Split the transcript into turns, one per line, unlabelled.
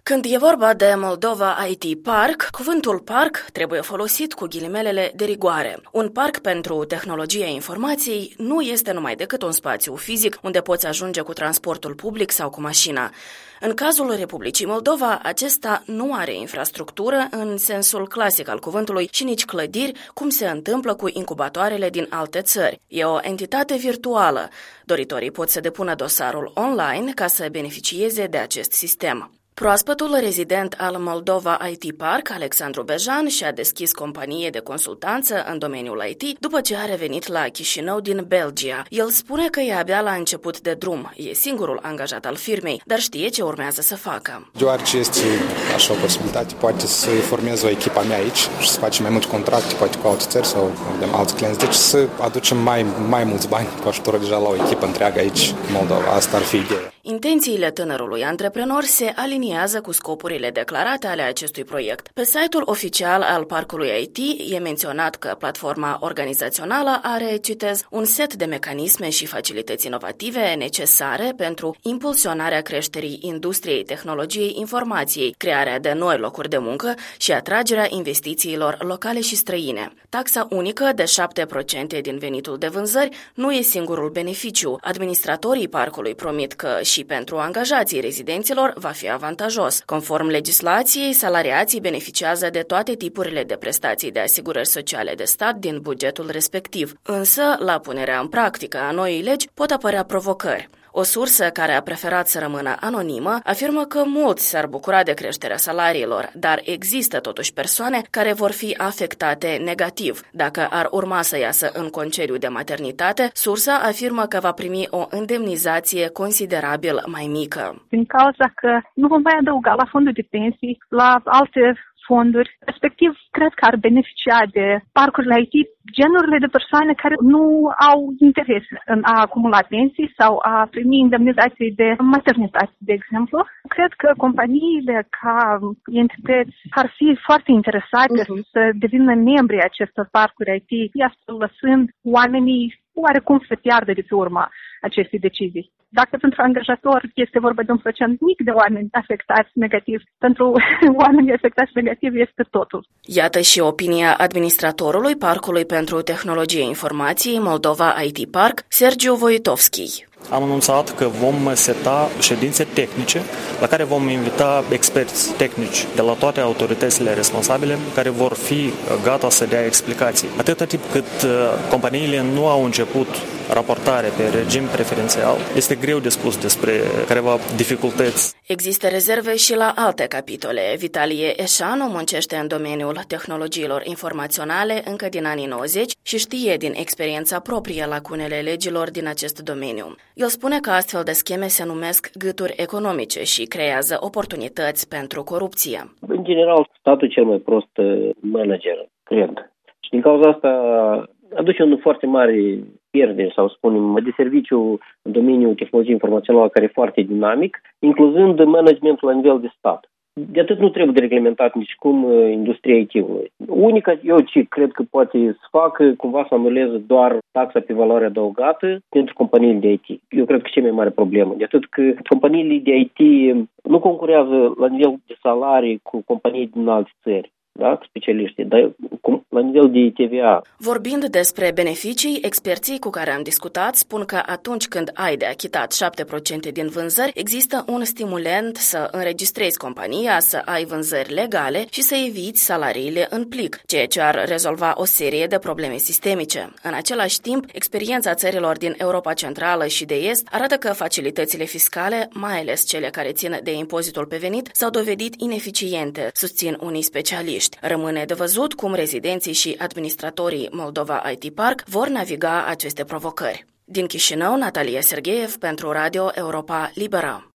Când e vorba de Moldova IT Park, cuvântul parc trebuie folosit cu ghilimelele de rigoare. Un parc pentru tehnologia informației nu este numai decât un spațiu fizic unde poți ajunge cu transportul public sau cu mașina. În cazul Republicii Moldova, acesta nu are infrastructură în sensul clasic al cuvântului și nici clădiri, cum se întâmplă cu incubatoarele din alte țări. E o entitate virtuală. Doritorii pot să depună dosarul online ca să beneficieze de acest sistem. Proaspătul rezident al Moldova IT Park, Alexandru Bejan, și-a deschis companie de consultanță în domeniul IT după ce a revenit la Chișinău din Belgia. El spune că e abia la început de drum, e singurul angajat al firmei, dar știe ce urmează să facă.
Deoarece este așa o posibilitate, poate să formez o echipă a mea aici și să facem mai multe contracte, poate cu alte țări sau avem alți clienți. Deci să aducem mai mulți bani cu ajutorul deja la o echipă întreagă aici în Moldova. Asta ar fi ideea.
Intențiile tânărului antreprenor se aliniază cu scopurile declarate ale acestui proiect. Pe site-ul oficial al parcului IT e menționat că platforma organizațională are, citez, un set de mecanisme și facilități inovative necesare pentru impulsionarea creșterii industriei tehnologiei informației, crearea de noi locuri de muncă și atragerea investițiilor locale și străine. Taxa unică de 7% din venitul de vânzări nu e singurul beneficiu. Administratorii parcului promit că și pentru angajații rezidenților va fi avantajos. Conform legislației, salariații beneficiază de toate tipurile de prestații de asigurări sociale de stat din bugetul respectiv. Însă, la punerea în practică a noii legi pot apărea provocări. O sursă care a preferat să rămână anonimă afirmă că mulți s-ar bucura de creșterea salariilor, dar există totuși persoane care vor fi afectate negativ. Dacă ar urma să iasă în concediu de maternitate, sursa afirmă că va primi o indemnizație considerabil mai mică.
Din cauza că nu vom mai adăuga la fondul de pensii, la alte fonduri, respectiv cred că ar beneficia de parcurile IT genurile de persoane care nu au interes în a acumula pensii sau a primi indemnizații de maternitate, de exemplu. Cred că companiile ca entități ar fi foarte interesate să devină membri acestor parcuri IT, astfel lăsând oamenii oarecum să piardă de pe urma acestei decizii. Dacă pentru angajator este vorba de un procent mic de oameni afectați negativ, pentru oamenii afectați negativ este totul.
Iată și opinia administratorului Parcului pentru Tehnologie Informației Moldova IT Park, Sergiu Voitovski.
Am anunțat că vom seta ședințe tehnice la care vom invita experți tehnici de la toate autoritățile responsabile care vor fi gata să dea explicații. Atâta timp cât companiile nu au început raportare pe regim preferențial, este greu de spus despre careva dificultăți.
Există rezerve și la alte capitole. Vitalie Eșanu muncește în domeniul tehnologiilor informaționale încă din anii 90 și știe din experiența proprie lacunele legilor din acest domeniu. El spune că astfel de scheme se numesc gâturi economice și creează oportunități pentru corupție.
În general, statul cel mai prost manager, cred. Și din cauza asta aduce un foarte mare pierdere, sau spunem, de serviciu în domeniul tehnologiei informaționale care e foarte dinamic, incluzând managementul la nivel de stat. De atât nu trebuie de reglementat nici cum industria IT-ului. Unica, eu ce cred că poate să facă, cumva să anuleze doar taxa pe valoare adăugată pentru companiile de IT. Eu cred că cea mai mare problemă. De atât că companiile de IT nu concurează la nivel de salarii cu companii din alte țări. Da, specialiști, dar la nivel de TVA.
Vorbind despre beneficii, experții cu care am discutat spun că atunci când ai de achitat 7% din vânzări, există un stimulent să înregistrezi compania, să ai vânzări legale și să eviți salariile în plic, ceea ce ar rezolva o serie de probleme sistemice. În același timp, experiența țărilor din Europa Centrală și de Est arată că facilitățile fiscale, mai ales cele care țin de impozitul pe venit, s-au dovedit ineficiente, susțin unii specialiști. Rămâne de văzut cum rezidenții și administratorii Moldova IT Park vor naviga aceste provocări. Din Chișinău, Natalia Sergeev pentru Radio Europa Liberă.